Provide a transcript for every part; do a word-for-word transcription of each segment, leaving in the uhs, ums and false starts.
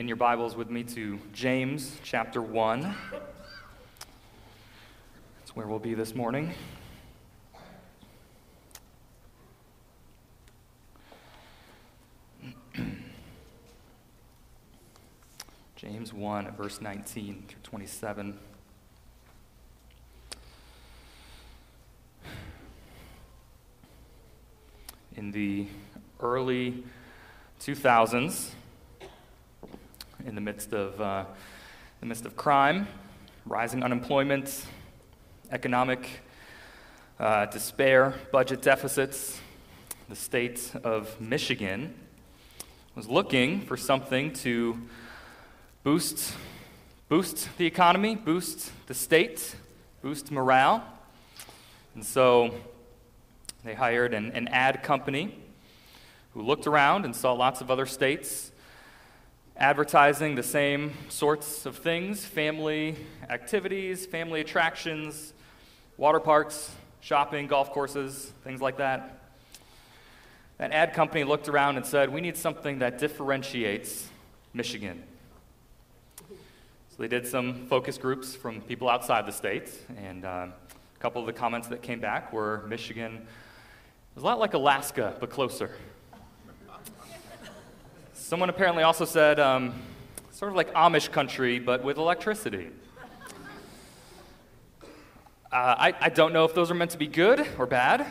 in your Bibles with me to James chapter one. That's where we'll be this morning. James one, at verse nineteen through twenty-seven. In the early two thousands, in the midst of uh, the midst of crime, rising unemployment, economic uh, despair, budget deficits, the state of Michigan was looking for something to boost boost the economy, boost the state, boost morale. And so they hired an, an ad company who looked around and saw lots of other states advertising the same sorts of things: family activities, family attractions, water parks, shopping, golf courses, things like that. That ad company looked around and said, we need something that differentiates Michigan. So they did some focus groups from people outside the state, and uh, a couple of the comments that came back were Michigan was a lot like Alaska, but closer. Someone apparently also said, um, sort of like Amish country, but with electricity. Uh, I, I don't know if those are meant to be good or bad,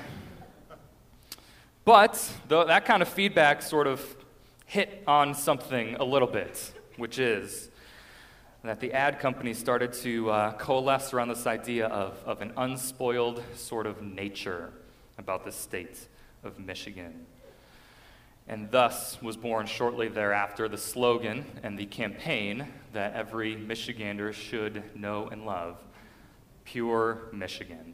but the, that kind of feedback sort of hit on something a little bit, which is that the ad company started to uh, coalesce around this idea of, of an unspoiled sort of nature about the state of Michigan. And thus was born shortly thereafter the slogan and the campaign that every Michigander should know and love: Pure Michigan.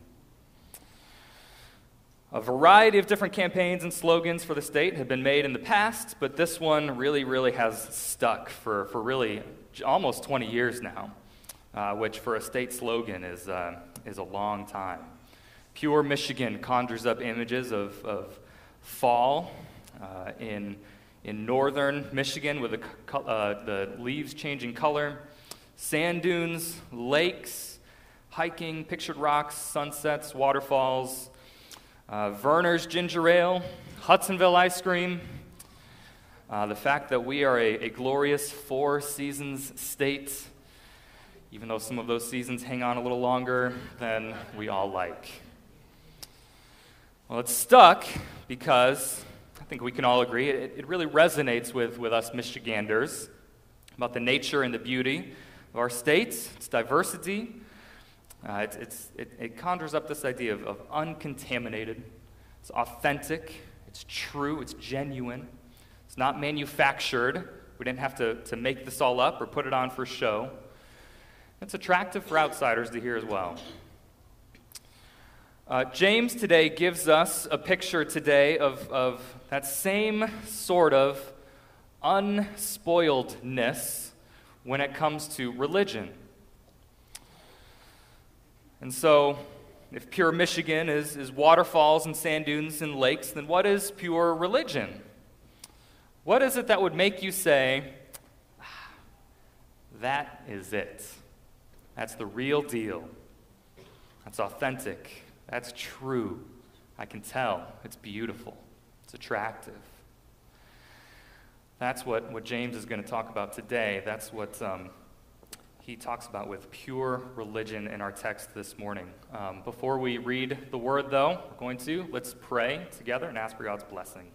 A variety of different campaigns and slogans for the state have been made in the past, but this one really, really has stuck for, for really almost twenty years now, uh, which for a state slogan is, uh, is a long time. Pure Michigan conjures up images of, of fall, Uh, in in northern Michigan, with the, uh, the leaves changing color, sand dunes, lakes, hiking, pictured rocks, sunsets, waterfalls, uh, Verner's ginger ale, Hudsonville ice cream, uh, the fact that we are a, a glorious four seasons state, even though some of those seasons hang on a little longer than we all like. Well, it's stuck because I think we can all agree, it, it really resonates with, with us Michiganders about the nature and the beauty of our state, its diversity. Uh, it's, it's, it, it conjures up this idea of, of uncontaminated, it's authentic, it's true, it's genuine, it's not manufactured. We didn't have to, to make this all up or put it on for show. It's attractive for outsiders to hear as well. Uh, James today gives us a picture today of, of that same sort of unspoiledness when it comes to religion. And so, if pure Michigan is, is waterfalls and sand dunes and lakes, then what is pure religion? What is it that would make you say, ah, that is it? That's the real deal. That's authentic. That's true. I can tell. It's beautiful. It's attractive. That's what, what James is going to talk about today. That's what um, he talks about with pure religion in our text this morning. Um, before we read the word, though, we're going to, let's pray together and ask for God's blessing.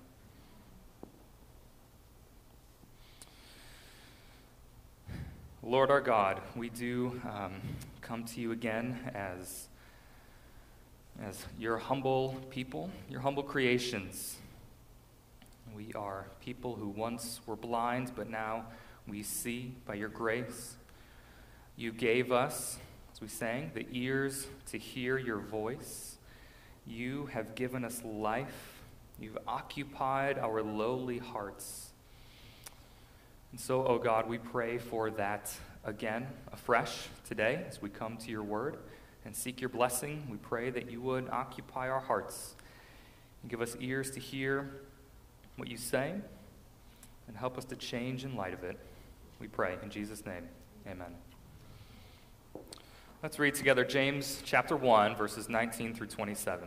Lord our God, we do um, come to you again as As your humble people, your humble creations. We are people who once were blind, but now we see by your grace. You gave us, as we sang, the ears to hear your voice. You have given us life. You've occupied our lowly hearts. And so, oh God, we pray for that again, afresh today as we come to your word and seek your blessing. We pray that you would occupy our hearts and give us ears to hear what you say and help us to change in light of it. We pray in Jesus' name. Amen. Let's read together James chapter one, verses nineteen through twenty-seven.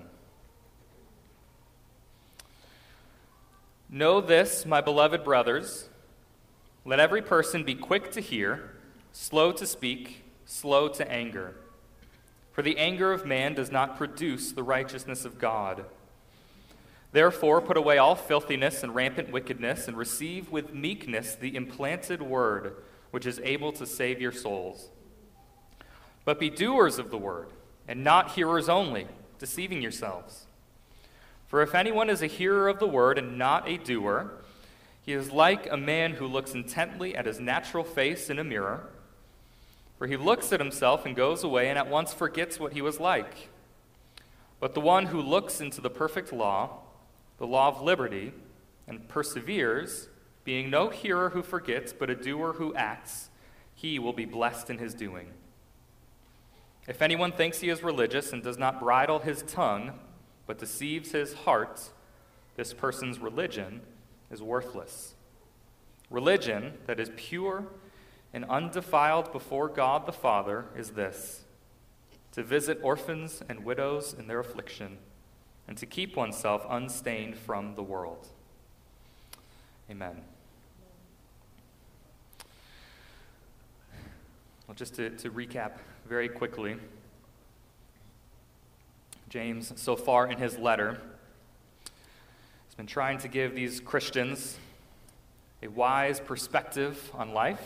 Know this, my beloved brothers, let every person be quick to hear, slow to speak, slow to anger. For the anger of man does not produce the righteousness of God. Therefore, put away all filthiness and rampant wickedness, and receive with meekness the implanted word, which is able to save your souls. But be doers of the word, and not hearers only, deceiving yourselves. For if anyone is a hearer of the word and not a doer, he is like a man who looks intently at his natural face in a mirror. For he looks at himself and goes away and at once forgets what he was like. But the one who looks into the perfect law, the law of liberty, and perseveres, being no hearer who forgets, but a doer who acts, he will be blessed in his doing. If anyone thinks he is religious and does not bridle his tongue, but deceives his heart, this person's religion is worthless. Religion that is pure and undefiled before God the Father is this: to visit orphans and widows in their affliction, and to keep oneself unstained from the world. Amen. Well, just to, to recap very quickly, James, so far in his letter, has been trying to give these Christians a wise perspective on life,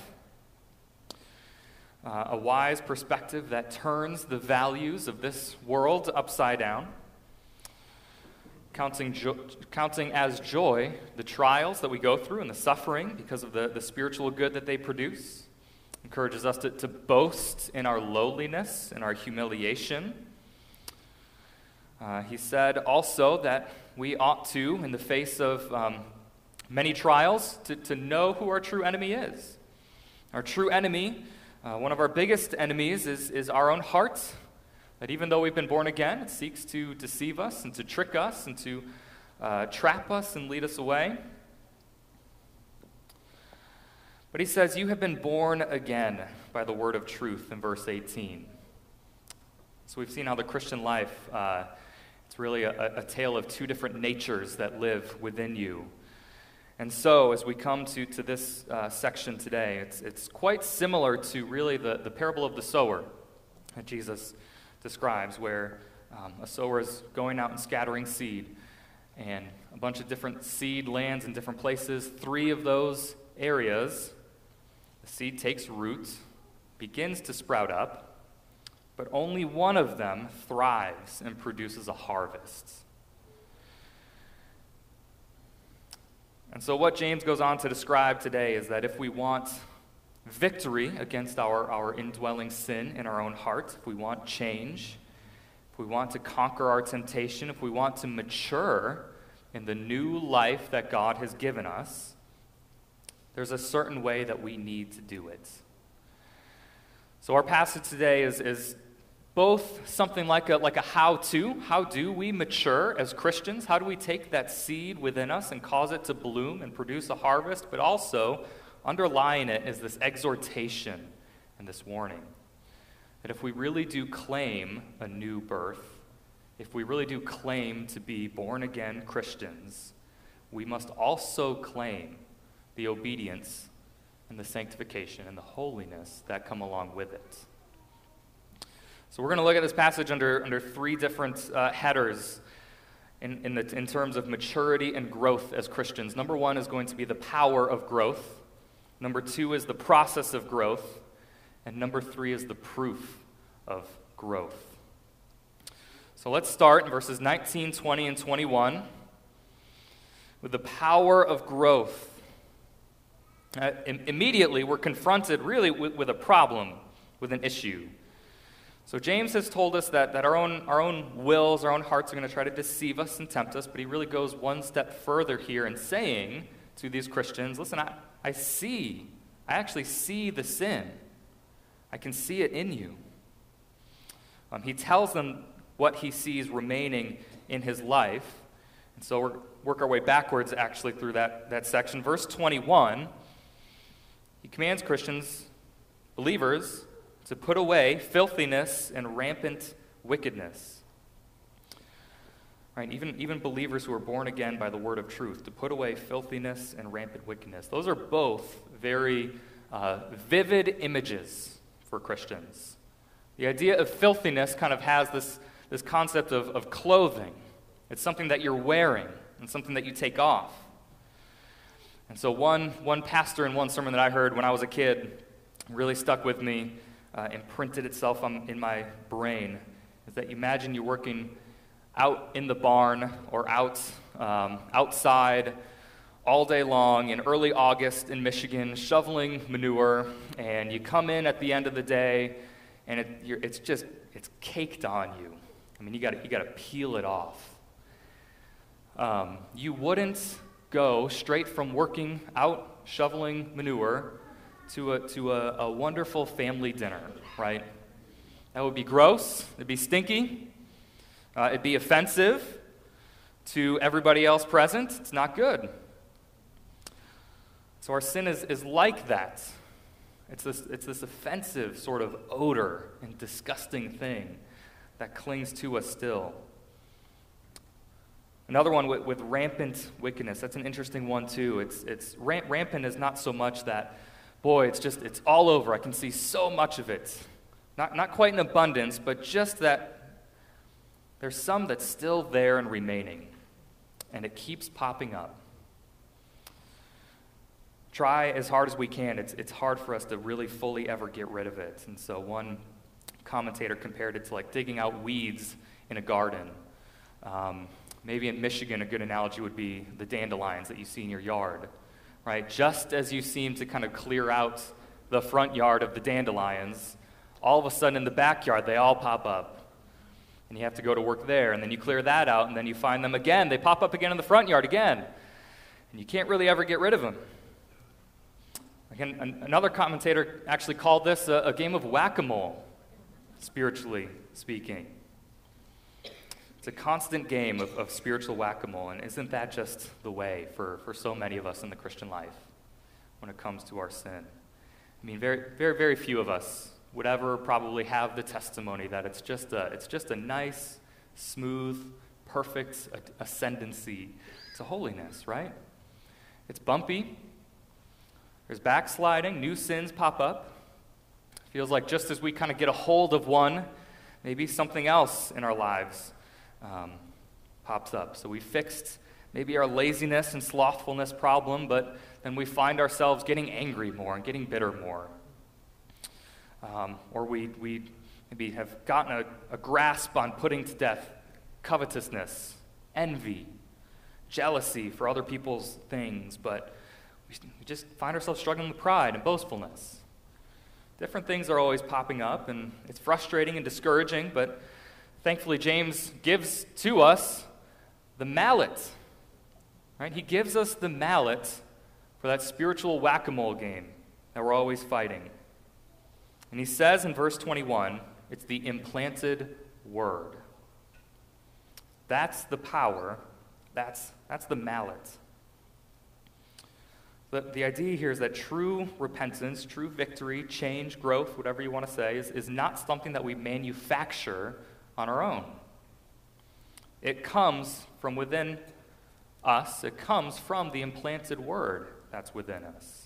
uh, a wise perspective that turns the values of this world upside down, counting, jo- counting as joy the trials that we go through and the suffering because of the, the spiritual good that they produce. Encourages us to, to boast in our lowliness and our humiliation. Uh, he said also that we ought to, in the face of um, many trials, to, to know who our true enemy is. Our true enemy, uh, one of our biggest enemies, is, is our own heart. That even though we've been born again, it seeks to deceive us and to trick us and to uh, trap us and lead us away. But he says, you have been born again by the word of truth in verse eighteen. So we've seen how the Christian life, uh, it's really a, a tale of two different natures that live within you. And so as we come to, to this uh, section today, it's, it's quite similar to really the, the parable of the sower that Jesus describes, where um, a sower is going out and scattering seed, and a bunch of different seed lands in different places. Three of those areas, the seed takes root, begins to sprout up, but only one of them thrives and produces a harvest. And so what James goes on to describe today is that if we want victory against our, our indwelling sin in our own heart, if we want change, if we want to conquer our temptation, if we want to mature in the new life that God has given us, there's a certain way that we need to do it. So our passage today is, is both something like a, like a how-to. How do we mature as Christians? How do we take that seed within us and cause it to bloom and produce a harvest? But also, underlying it is this exhortation and this warning that if we really do claim a new birth, if we really do claim to be born-again Christians, we must also claim the obedience and the sanctification and the holiness that come along with it. So we're going to look at this passage under, under three different uh, headers in, in, the, in terms of maturity and growth as Christians. Number one is going to be the power of growth. Number two is the process of growth. And number three is the proof of growth. So let's start in verses nineteen, twenty, and twenty-one with the power of growth. Uh, im- immediately, we're confronted really with, with a problem, with an issue. So James has told us that, that our own our own wills, our own hearts are going to try to deceive us and tempt us, but he really goes one step further here in saying to these Christians, listen, I, I see, I actually see the sin. I can see it in you. Um, he tells them what he sees remaining in his life. And so we'll work our way backwards actually through that, that section. Verse twenty-one, He commands Christians, believers, to put away filthiness and rampant wickedness. Right? Even, even believers who are born again by the word of truth, to put away filthiness and rampant wickedness. Those are both very uh, vivid images for Christians. The idea of filthiness kind of has this, this concept of, of clothing. It's something that you're wearing and something that you take off. And so one, one pastor in one sermon that I heard when I was a kid really stuck with me, uh, imprinted itself on, in my brain, is that you imagine you're working out in the barn or out um, outside all day long in early August in Michigan, shoveling manure, and you come in at the end of the day, and it, you're, it's just, it's caked on you. I mean, you got you got to peel it off. Um, you wouldn't go straight from working out shoveling manure to a to a, a wonderful family dinner, right? That would be gross. It'd be stinky. Uh, it'd be offensive to everybody else present. It's not good. So our sin is, is like that. It's this, it's this offensive sort of odor and disgusting thing that clings to us still. Another one with, with rampant wickedness. That's an interesting one too. It's it's ramp, rampant is not so much that, boy, it's just it's all over. I can see so much of it. Not not quite in abundance, but just that there's some that's still there and remaining, and it keeps popping up. Try as hard as we can. It's it's hard for us to really fully ever get rid of it. And so one commentator compared it to like digging out weeds in a garden. Um, Maybe in Michigan, a good analogy would be the dandelions that you see in your yard, right? Just as you seem to kind of clear out the front yard of the dandelions, all of a sudden in the backyard, they all pop up. And you have to go to work there, and then you clear that out, and then you find them again. They pop up again in the front yard again. And you can't really ever get rid of them. Again, an- another commentator actually called this a, a game of whack-a-mole, spiritually speaking. It's a constant game of, of spiritual whack-a-mole, and isn't that just the way for, for so many of us in the Christian life when it comes to our sin? I mean, very, very, very few of us would ever probably have the testimony that it's just a, it's just a nice, smooth, perfect ascendancy to holiness, right? It's bumpy. There's backsliding. New sins pop up. It feels like just as we kind of get a hold of one, maybe something else in our lives Um, pops up. So we fixed maybe our laziness and slothfulness problem, but then we find ourselves getting angry more and getting bitter more. Um, or we, we maybe have gotten a, a grasp on putting to death covetousness, envy, jealousy for other people's things, but we, we just find ourselves struggling with pride and boastfulness. Different things are always popping up, and it's frustrating and discouraging, but thankfully, James gives to us the mallet, right? He gives us the mallet for that spiritual whack-a-mole game that we're always fighting. And he says in verse twenty-one, it's the implanted word. That's the power. That's, that's the mallet. The, the idea here is that true repentance, true victory, change, growth, whatever you want to say, is, is not something that we manufacture on our own. It comes from within us. It comes from the implanted word that's within us.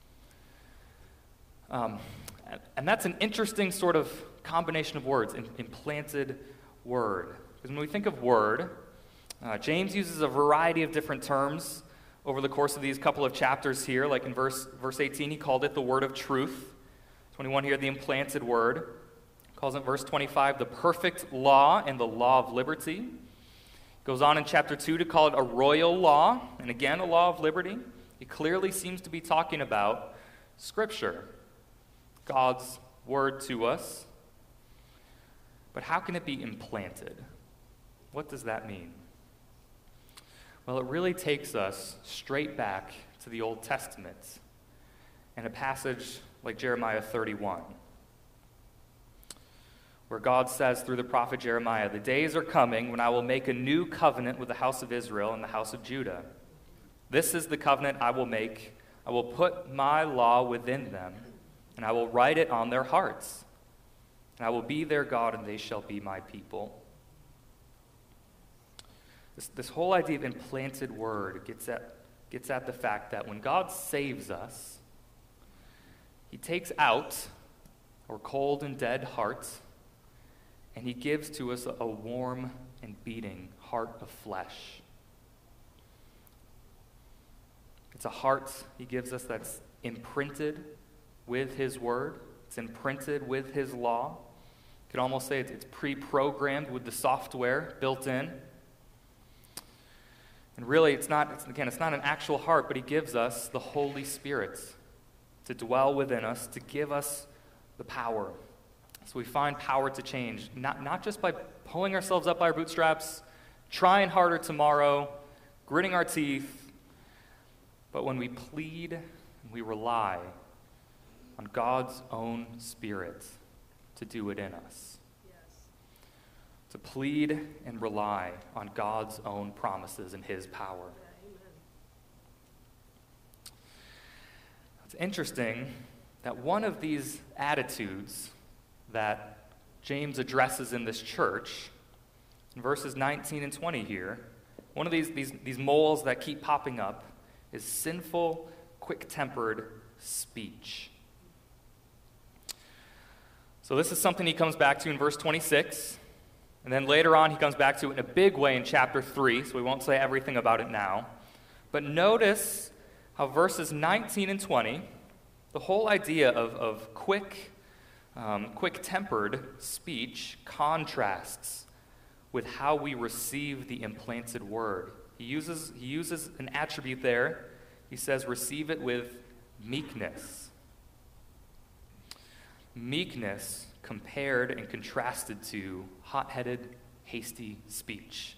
Um, and that's an interesting sort of combination of words, implanted word. Because when we think of word, uh, James uses a variety of different terms over the course of these couple of chapters here. Like in verse, verse eighteen, he called it the word of truth. twenty-one here, the implanted word. Calls it verse twenty-five, the perfect law and the law of liberty. Goes on in chapter two to call it a royal law, and again, a law of liberty. It clearly seems to be talking about Scripture, God's word to us. But how can it be implanted? What does that mean? Well, it really takes us straight back to the Old Testament and a passage like Jeremiah thirty-one. Where God says through the prophet Jeremiah, the days are coming when I will make a new covenant with the house of Israel and the house of Judah. This is the covenant I will make I will put my law within them, and I will write it on their hearts. And I will be their God, and they shall be my people. This, this whole idea of implanted word gets at, gets at the fact that when God saves us, he takes out our cold and dead hearts, and he gives to us a, a warm and beating heart of flesh. It's a heart he gives us that's imprinted with his word. It's imprinted with his law. You could almost say it's, it's pre-programmed with the software built in. And really, it's not, it's, again, it's not an actual heart, but he gives us the Holy Spirit to dwell within us, to give us the power. So we find power to change, not, not just by pulling ourselves up by our bootstraps, trying harder tomorrow, gritting our teeth, but when we plead and we rely on God's own Spirit to do it in us. Yes. To plead and rely on God's own promises and his power. Yeah, amen. It's interesting that one of these attitudes that James addresses in this church, in verses nineteen and twenty here, one of these, these, these moles that keep popping up is sinful, quick-tempered speech. So this is something he comes back to in verse twenty-six, and then later on he comes back to it in a big way in chapter three, so we won't say everything about it now. But notice how verses nineteen and twenty, the whole idea of, of quick, um, quick-tempered speech contrasts with how we receive the implanted word. He uses, he uses an attribute there. He says, receive it with meekness. Meekness compared and contrasted to hot-headed, hasty speech.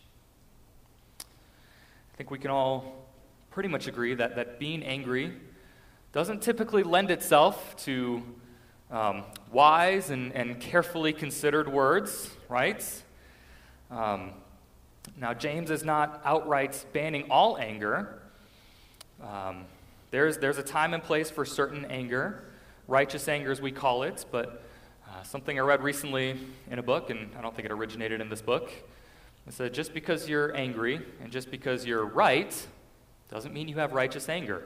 I think we can all pretty much agree that, that being angry doesn't typically lend itself to um, wise and, and carefully considered words, right? Um, Now, James is not outright banning all anger. Um, there's, there's a time and place for certain anger, righteous anger as we call it, but uh, something I read recently in a book, and I don't think it originated in this book, it said just because you're angry and just because you're right doesn't mean you have righteous anger.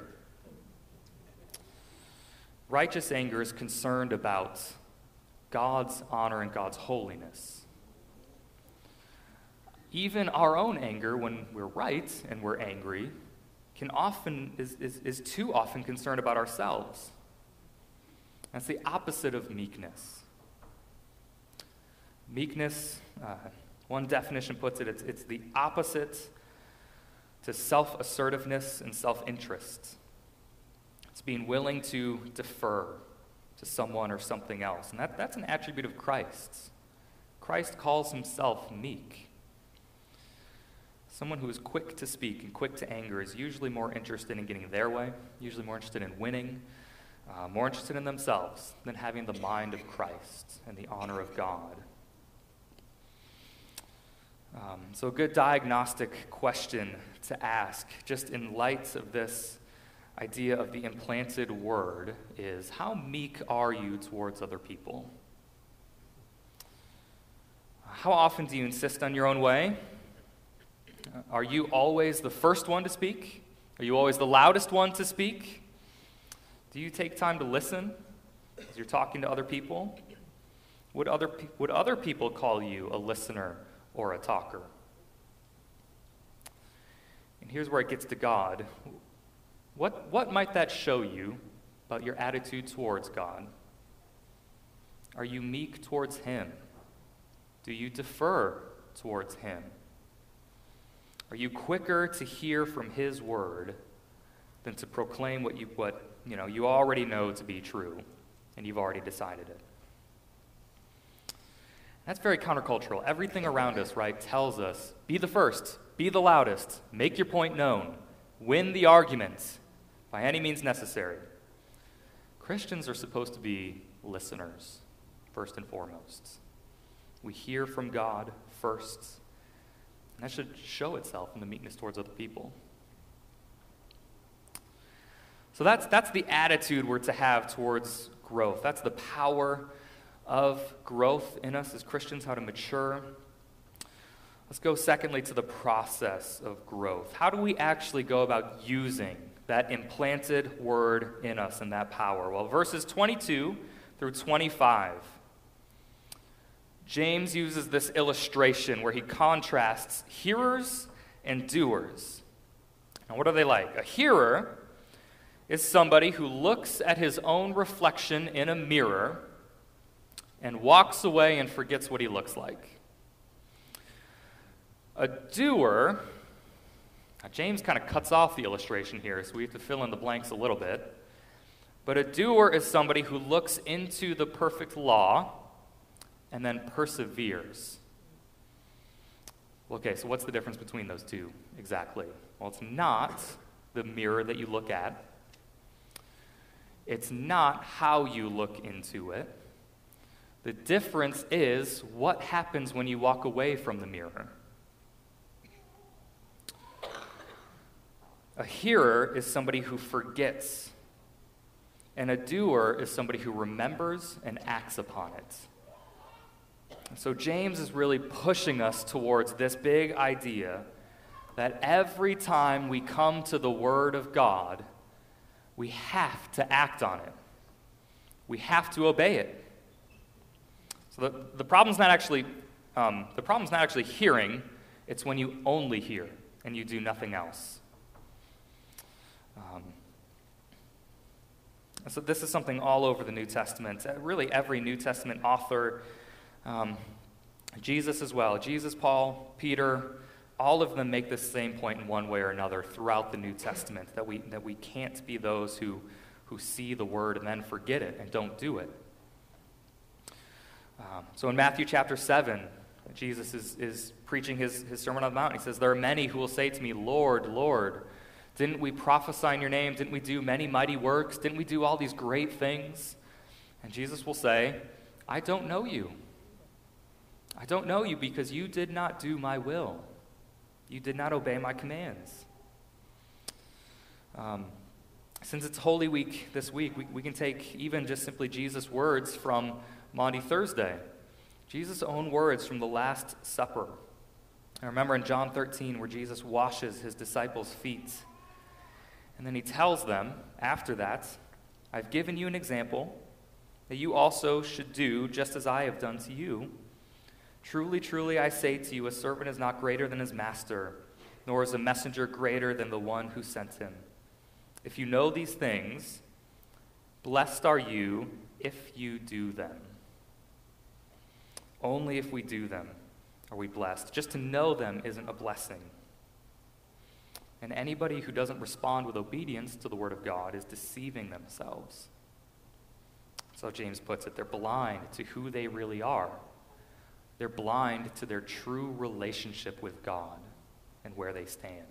Righteous anger is concerned about God's honor and God's holiness. Even our own anger, when we're right and we're angry, can often is, is, is too often concerned about ourselves. That's the opposite of meekness. Meekness, uh, one definition puts it, it's, it's the opposite to self-assertiveness and self-interest. It's being willing to defer to someone or something else. And that, that's an attribute of Christ's. Christ calls himself meek. Someone who is quick to speak and quick to anger is usually more interested in getting their way, usually more interested in winning, uh, more interested in themselves than having the mind of Christ and the honor of God. Um, so a good diagnostic question to ask, just in light of this idea of the implanted word, is how meek are you towards other people? How often do you insist on your own way? Are you always the first one to speak? Are you always the loudest one to speak? Do you take time to listen as you're talking to other people? Would other, pe- would other people call you a listener or a talker? And here's where it gets to God. What, what might that show you about your attitude towards God? Are you meek towards him? Do you defer towards him? Are you quicker to hear from his word than to proclaim what you what you know you already know to be true and you've already decided it? That's very countercultural. Everything around us, right, tells us, be the first, be the loudest, make your point known, win the argument by any means necessary. Christians are supposed to be listeners, first and foremost. We hear from God first. And that should show itself in the meekness towards other people. So that's, that's the attitude we're to have towards growth. That's the power of growth in us as Christians, how to mature. Let's go secondly to the process of growth. How do we actually go about using that implanted word in us and that power? Well, verses twenty-two through twenty-five, James uses this illustration where he contrasts hearers and doers. Now, what are they like? A hearer is somebody who looks at his own reflection in a mirror and walks away and forgets what he looks like. A doer, now James kind of cuts off the illustration here, so we have to fill in the blanks a little bit. But a doer is somebody who looks into the perfect law and then perseveres. Okay, so what's the difference between those two exactly? Well, it's not the mirror that you look at. It's not how you look into it. The difference is what happens when you walk away from the mirror. A hearer is somebody who forgets, and a doer is somebody who remembers and acts upon it. And so James is really pushing us towards this big idea that every time we come to the Word of God, we have to act on it. We have to obey it. So the, the problem's not actually um, the problem's not actually hearing, it's when you only hear and you do nothing else. Um, so this is something all over the New Testament. Uh, really, every New Testament author, um, Jesus as well, Jesus, Paul, Peter, all of them make this same point in one way or another throughout the New Testament, that we that we can't be those who who see the word and then forget it and don't do it. Um, so in Matthew chapter seven, Jesus is, is preaching his, his Sermon on the Mount. He says, "There are many who will say to me, 'Lord, Lord, didn't we prophesy in your name? Didn't we do many mighty works? Didn't we do all these great things?' And Jesus will say, 'I don't know you. I don't know you because you did not do my will. You did not obey my commands.'" Um, since it's Holy Week this week, we, we can take even just simply Jesus' words from Maundy Thursday. Jesus' own words from the Last Supper. I remember in John thirteen where Jesus washes his disciples' feet. And then he tells them, after that, "I've given you an example that you also should do just as I have done to you. Truly, truly, I say to you, a servant is not greater than his master, nor is a messenger greater than the one who sent him. If you know these things, blessed are you if you do them." Only if we do them are we blessed. Just to know them isn't a blessing. And anybody who doesn't respond with obedience to the Word of God is deceiving themselves. So James puts it, they're blind to who they really are. They're blind to their true relationship with God and where they stand.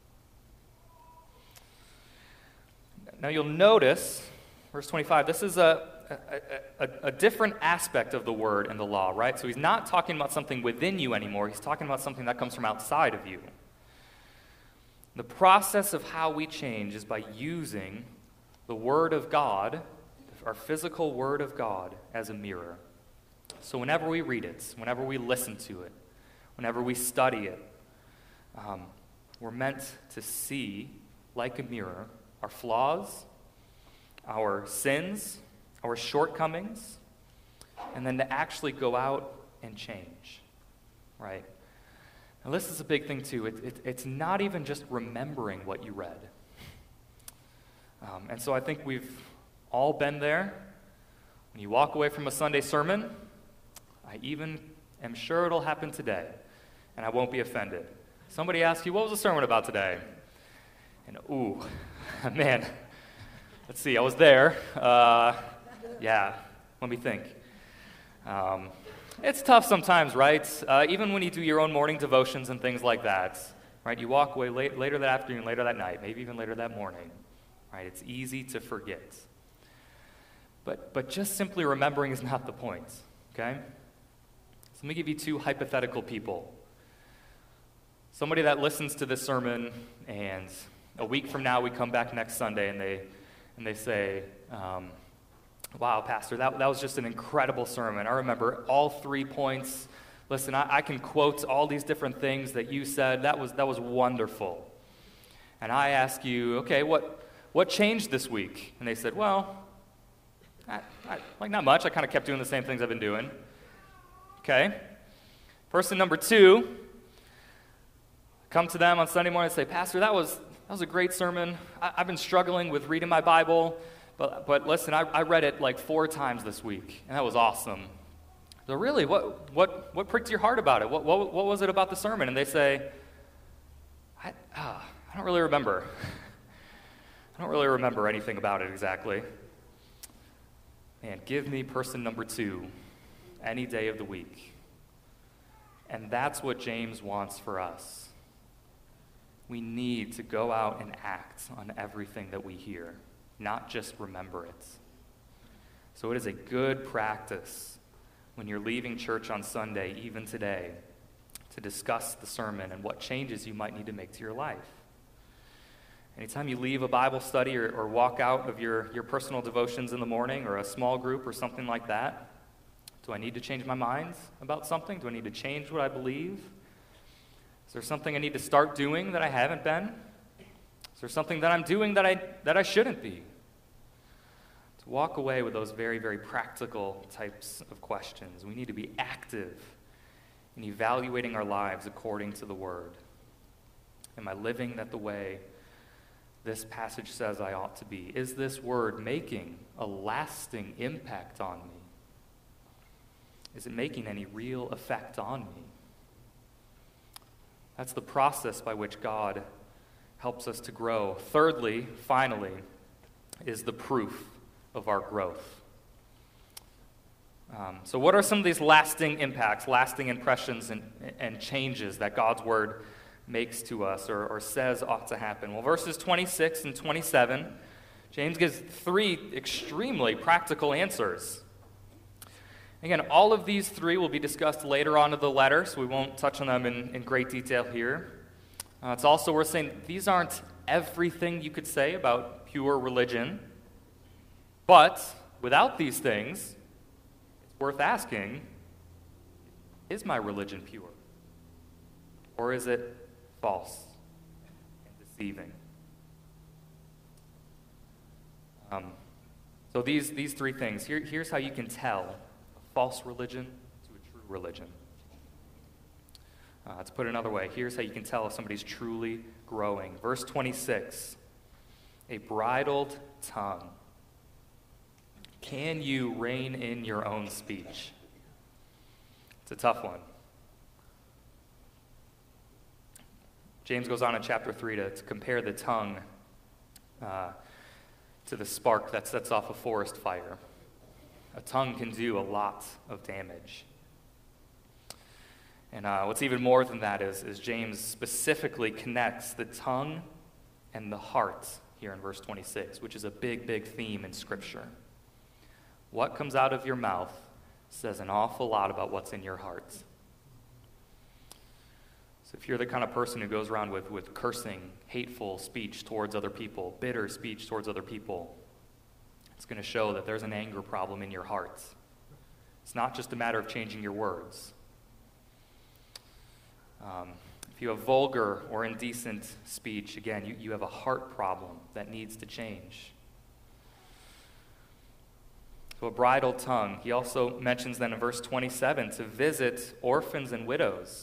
Now you'll notice, verse twenty-five, this is a, a, a, a different aspect of the word and the law, right? So he's not talking about something within you anymore. He's talking about something that comes from outside of you. The process of how we change is by using the Word of God, our physical Word of God, as a mirror. So whenever we read it, whenever we listen to it, whenever we study it, um, we're meant to see, like a mirror, our flaws, our sins, our shortcomings, and then to actually go out and change, right? Now this is a big thing too. It, it, it's not even just remembering what you read. Um, and so I think we've all been there. When you walk away from a Sunday sermon, I even am sure it'll happen today, and I won't be offended. Somebody asks you, "What was the sermon about today?" And ooh, man, let's see, I was there. Uh, yeah, let me think. Um, it's tough sometimes, right? Uh, even when you do your own morning devotions and things like that, right? You walk away late, later that afternoon, later that night, maybe even later that morning, right? It's easy to forget. But, but just simply remembering is not the point, okay? So let me give you two hypothetical people. Somebody that listens to this sermon, and a week from now we come back next Sunday, and they, and they say, um, wow, Pastor, that, that was just an incredible sermon. I remember all three points. Listen, I, I can quote all these different things that you said. That was that was wonderful. And I ask you, okay, what what changed this week? And they said, well, I, I, like not much. I kind of kept doing the same things I've been doing. Okay. Person number two, come to them on Sunday morning and say, Pastor, that was that was a great sermon. I, I've been struggling with reading my Bible, but but listen, I, I read it like four times this week, and that was awesome. So really, what what what pricked your heart about it? What what what was it about the sermon? And they say, I uh, I don't really remember. I don't really remember anything about it exactly. Man, give me person number two any day of the week. And that's what James wants for us. We need to go out and act on everything that we hear, not just remember it. So it is a good practice when you're leaving church on Sunday, even today, to discuss the sermon and what changes you might need to make to your life. Anytime you leave a Bible study or, or walk out of your, your personal devotions in the morning or a small group or something like that, do I need to change my mind about something? Do I need to change what I believe? Is there something I need to start doing that I haven't been? Is there something that I'm doing that I that I shouldn't be? To walk away with those very, very practical types of questions. We need to be active in evaluating our lives according to the Word. Am I living that the way this passage says I ought to be? Is this Word making a lasting impact on me? Is it making any real effect on me? That's the process by which God helps us to grow. Thirdly, finally, is the proof of our growth. Um, so what are some of these lasting impacts, lasting impressions and, and changes that God's Word makes to us or, or says ought to happen? Well, verses twenty-six and twenty-seven, James gives three extremely practical answers. Again, all of these three will be discussed later on in the letter, so we won't touch on them in, in great detail here. Uh, it's also worth saying these aren't everything you could say about pure religion, but without these things, it's worth asking, is my religion pure? Or is it false and deceiving? Um, so these, these three things, here, here's how you can tell false religion to a true religion. Uh, to put it another way, here's how you can tell if somebody's truly growing. Verse twenty-six, a bridled tongue. Can you rein in your own speech? It's a tough one. James goes on in chapter three to, to compare the tongue uh, to the spark that sets off a forest fire. A tongue can do a lot of damage. And uh, what's even more than that is, is James specifically connects the tongue and the heart here in verse twenty-six, which is a big, big theme in Scripture. What comes out of your mouth says an awful lot about what's in your heart. So if you're the kind of person who goes around with, with cursing, hateful speech towards other people, bitter speech towards other people, it's going to show that there's an anger problem in your heart. It's not just a matter of changing your words. Um, if you have vulgar or indecent speech, again, you, you have a heart problem that needs to change. So a bridled tongue. He also mentions then in verse twenty-seven to visit orphans and widows.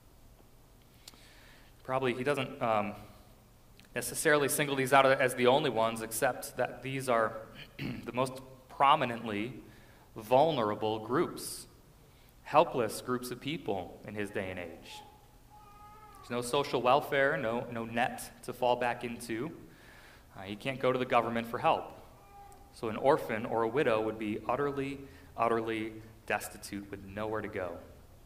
Probably he doesn't um, necessarily single these out as the only ones, except that these are the most prominently vulnerable groups, helpless groups of people in his day and age. There's no social welfare, no, no net to fall back into. Uh, you can't go to the government for help. So an orphan or a widow would be utterly, utterly destitute with nowhere to go.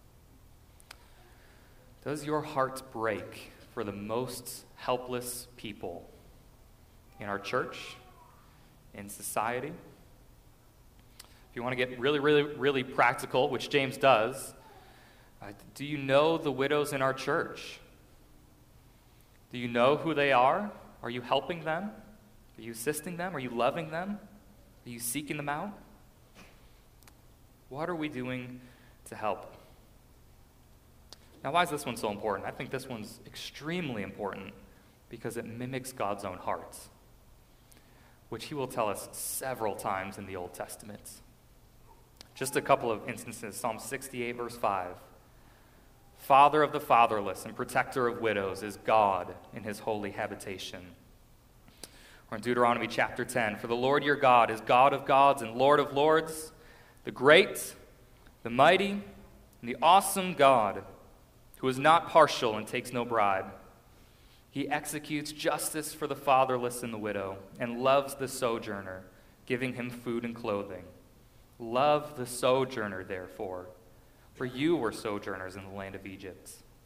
Does your heart break for the most helpless people in our church, in society? If you want to get really, really, really practical, which James does, uh, do you know the widows in our church? Do you know who they are? Are you helping them? Are you assisting them? Are you loving them? Are you seeking them out? What are we doing to help? Now, why is this one so important? I think this one's extremely important because it mimics God's own heart, which he will tell us several times in the Old Testament. Just a couple of instances. Psalm sixty-eight, verse five. Father of the fatherless and protector of widows is God in his holy habitation. Or in Deuteronomy chapter ten, for the Lord your God is God of gods and Lord of lords, the great, the mighty, and the awesome God, who is not partial and takes no bribe. He executes justice for the fatherless and the widow, and loves the sojourner, giving him food and clothing. Love the sojourner, therefore, for you were sojourners in the land of Egypt.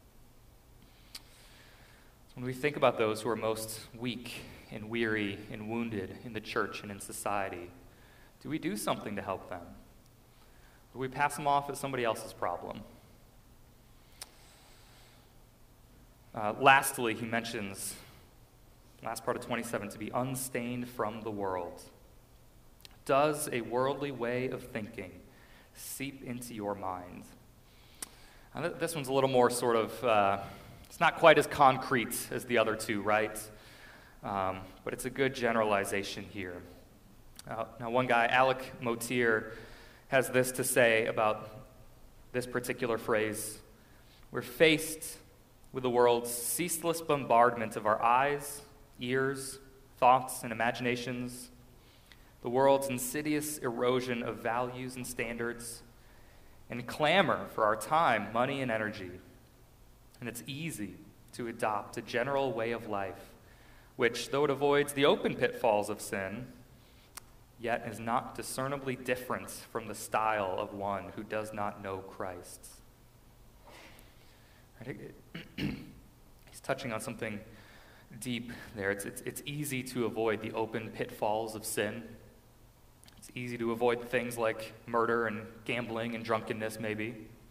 When we think about those who are most weak and weary and wounded in the church and in society, do we do something to help them? Or do we pass them off as somebody else's problem? Uh, lastly, he mentions, last part of twenty-seven, to be unstained from the world. Does a worldly way of thinking seep into your mind? Uh, this one's a little more sort of, uh, it's not quite as concrete as the other two, right? Um, but it's a good generalization here. Uh, now, one guy, Alec Motier, has this to say about this particular phrase. We're faced with the world's ceaseless bombardment of our eyes, ears, thoughts, and imaginations, the world's insidious erosion of values and standards, and clamor for our time, money, and energy. And it's easy to adopt a general way of life, which, though it avoids the open pitfalls of sin, yet is not discernibly different from the style of one who does not know Christ. He's touching on something deep there. It's, it's, it's easy to avoid the open pitfalls of sin. It's easy to avoid things like murder and gambling and drunkenness, maybe.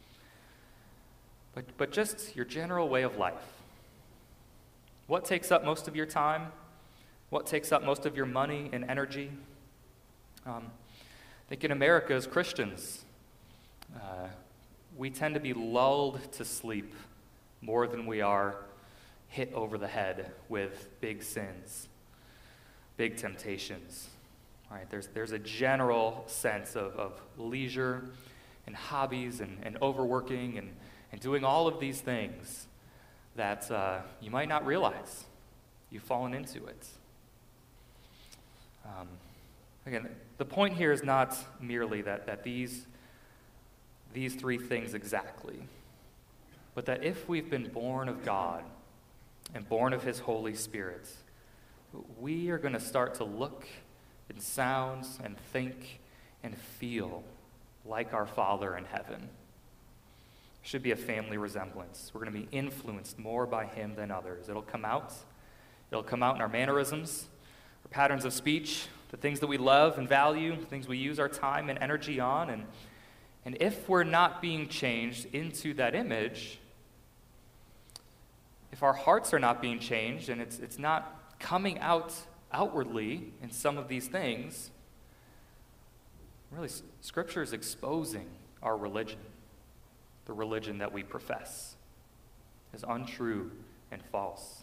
But, but just your general way of life. What takes up most of your time? What takes up most of your money and energy? Um, I think in America as Christians, uh, we tend to be lulled to sleep more than we are hit over the head with big sins, big temptations. All right, there's, there's a general sense of, of leisure and hobbies and, and overworking and, and doing all of these things that uh, you might not realize you've fallen into it. Um, again, the point here is not merely that, that these, these three things exactly, but that if we've been born of God and born of his Holy Spirit, we are going to start to look and sound and think and feel like our Father in heaven. There should be a family resemblance. We're going to be influenced more by him than others. It'll come out. It'll come out in our mannerisms, our patterns of speech, the things that we love and value, the things we use our time and energy on. And, and if we're not being changed into that image, if our hearts are not being changed and it's, it's not coming out outwardly in some of these things, really, Scripture is exposing our religion, the religion that we profess, as untrue and false.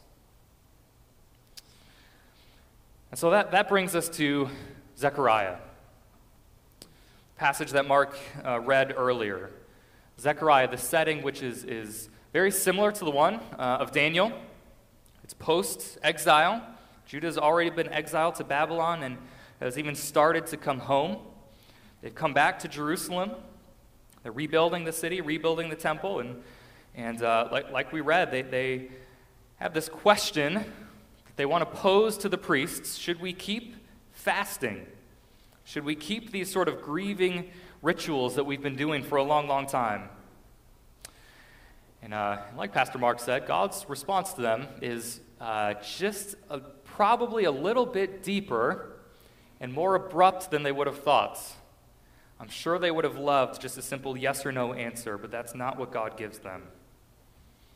And so that, that brings us to Zechariah, passage that Mark uh, read earlier. Zechariah, the setting which is, is very similar to the one uh, of Daniel. It's post-exile. Judah has already been exiled to Babylon and has even started to come home. They've come back to Jerusalem. They're rebuilding the city, rebuilding the temple, and, and uh, like, like we read, they, they have this question that they want to pose to the priests. Should we keep fasting? Should we keep these sort of grieving rituals that we've been doing for a long, long time? And uh, like Pastor Mark said, God's response to them is uh, just a, probably a little bit deeper and more abrupt than they would have thought. I'm sure they would have loved just a simple yes or no answer, but that's not what God gives them.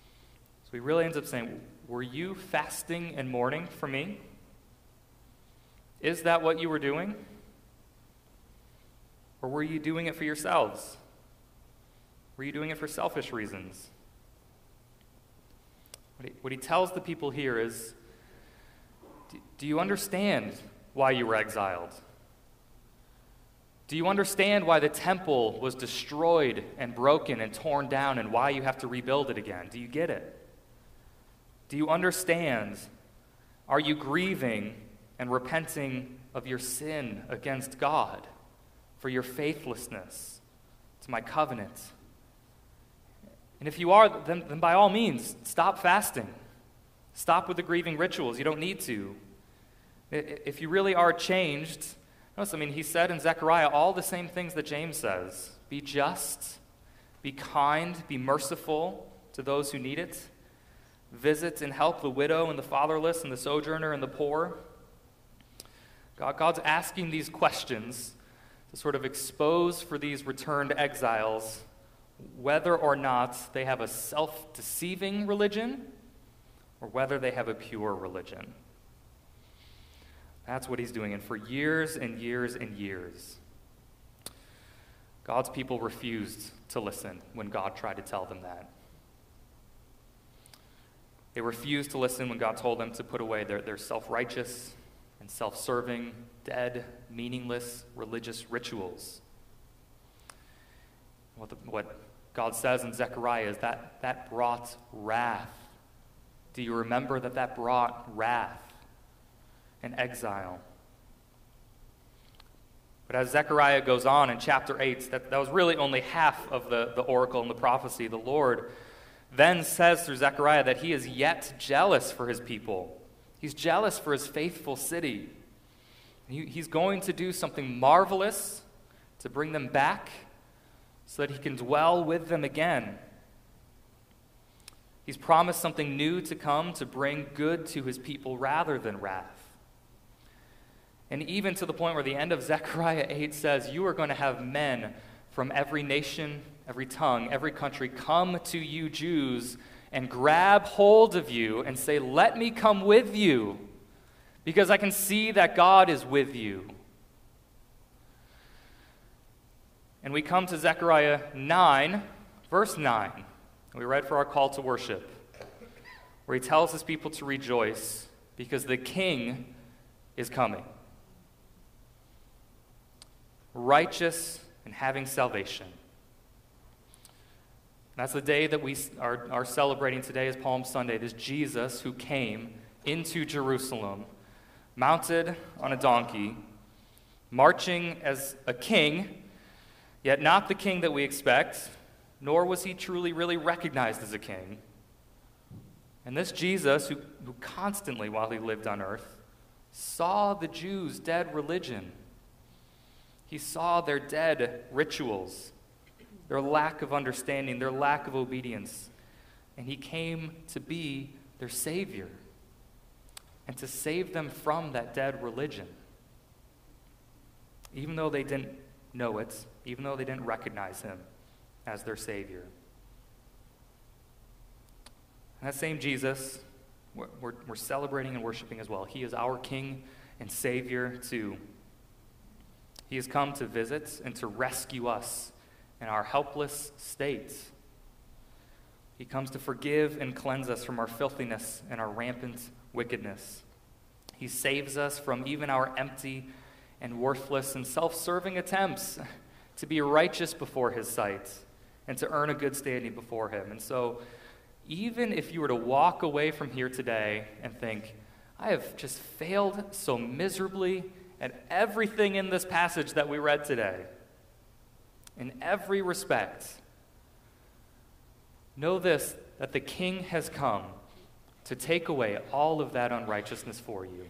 So he really ends up saying, were you fasting and mourning for me? Is that what you were doing? Or were you doing it for yourselves? Were you doing it for selfish reasons? What he, what he tells the people here is, do, do you understand why you were exiled? Do you understand why the temple was destroyed and broken and torn down and why you have to rebuild it again? Do you get it? Do you understand? Are you grieving and repenting of your sin against God for your faithlessness to my covenant? And if you are, then, then by all means, stop fasting. Stop with the grieving rituals. You don't need to. If you really are changed, notice, I mean, he said in Zechariah all the same things that James says. Be just, be kind, be merciful to those who need it. Visit and help the widow and the fatherless and the sojourner and the poor. God, God's asking these questions to sort of expose for these returned exiles whether or not they have a self-deceiving religion or whether they have a pure religion. That's what he's doing. And for years and years and years, God's people refused to listen when God tried to tell them that. They refused to listen when God told them to put away their, their self-righteous and self-serving, dead, meaningless religious rituals. What, the, what God says in Zechariah is that that brought wrath. Do you remember that that brought wrath and exile? But as Zechariah goes on in chapter eight, that, that was really only half of the, the oracle and the prophecy. The Lord then says through Zechariah that he is yet jealous for his people. He's jealous for his faithful city. He, he's going to do something marvelous to bring them back so that he can dwell with them again. He's promised something new to come to bring good to his people rather than wrath. And even to the point where the end of Zechariah eight says, you are going to have men from every nation, every tongue, every country come to you Jews and grab hold of you and say, let me come with you, because I can see that God is with you. And we come to Zechariah nine, verse nine. We read for our call to worship, where he tells his people to rejoice because the king is coming. Righteous and having salvation. That's the day that we are, are celebrating today as Palm Sunday, this Jesus who came into Jerusalem, mounted on a donkey, marching as a king, yet not the king that we expect, nor was he truly really recognized as a king. And this Jesus, who, who constantly, while he lived on earth, saw the Jews' dead religion. He saw their dead rituals, their lack of understanding, their lack of obedience. And he came to be their Savior and to save them from that dead religion. Even though they didn't know it, even though they didn't recognize him as their Savior. And that same Jesus, we're, we're, we're celebrating and worshiping as well. He is our King and Savior too. He has come to visit and to rescue us in our helpless state. He comes to forgive and cleanse us from our filthiness and our rampant wickedness. He saves us from even our empty and worthless and self-serving attempts to be righteous before his sight and to earn a good standing before him. And so, even if you were to walk away from here today and think, I have just failed so miserably at everything in this passage that we read today, in every respect, know this, that the King has come to take away all of that unrighteousness for you.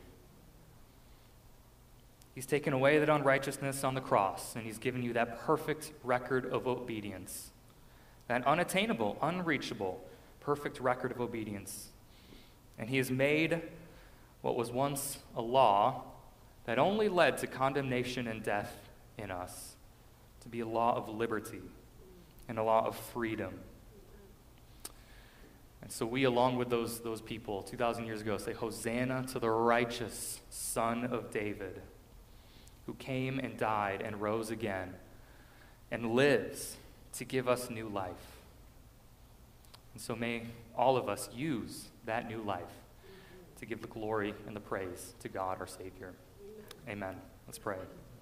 He's taken away that unrighteousness on the cross, and he's given you that perfect record of obedience, that unattainable, unreachable, perfect record of obedience. And he has made what was once a law that only led to condemnation and death in us to be a law of liberty and a law of freedom. And so we, along with those, those people two thousand years ago, say, Hosanna to the righteous Son of David, who came and died and rose again and lives to give us new life. And so may all of us use that new life to give the glory and the praise to God, our Savior. Amen. Let's pray.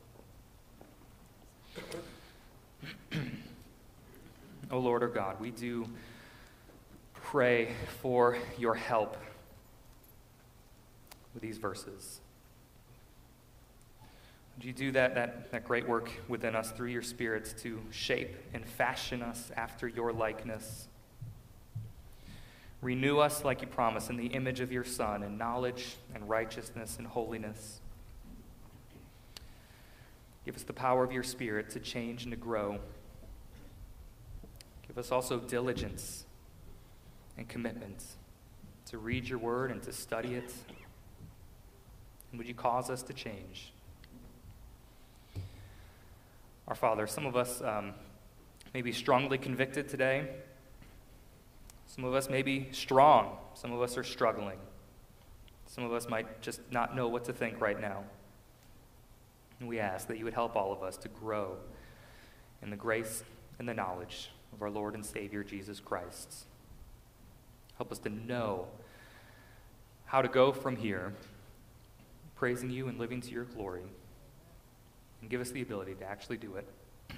O Lord our God, we do pray for your help with these verses. Would you do that, that, that great work within us through your spirits to shape and fashion us after your likeness? Renew us like you promised in the image of your Son in knowledge and righteousness and holiness. Give us the power of your Spirit to change and to grow. Give us also diligence and commitment to read your word and to study it. And would you cause us to change? Our Father, some of us um, may be strongly convicted today. Some of us may be strong. Some of us are struggling. Some of us might just not know what to think right now. And we ask that you would help all of us to grow in the grace and the knowledge of our Lord and Savior, Jesus Christ. Help us to know how to go from here, praising you and living to your glory. And give us the ability to actually do it.